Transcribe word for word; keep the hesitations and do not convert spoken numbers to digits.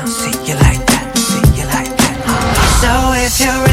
See you like that, see you like that. So if you're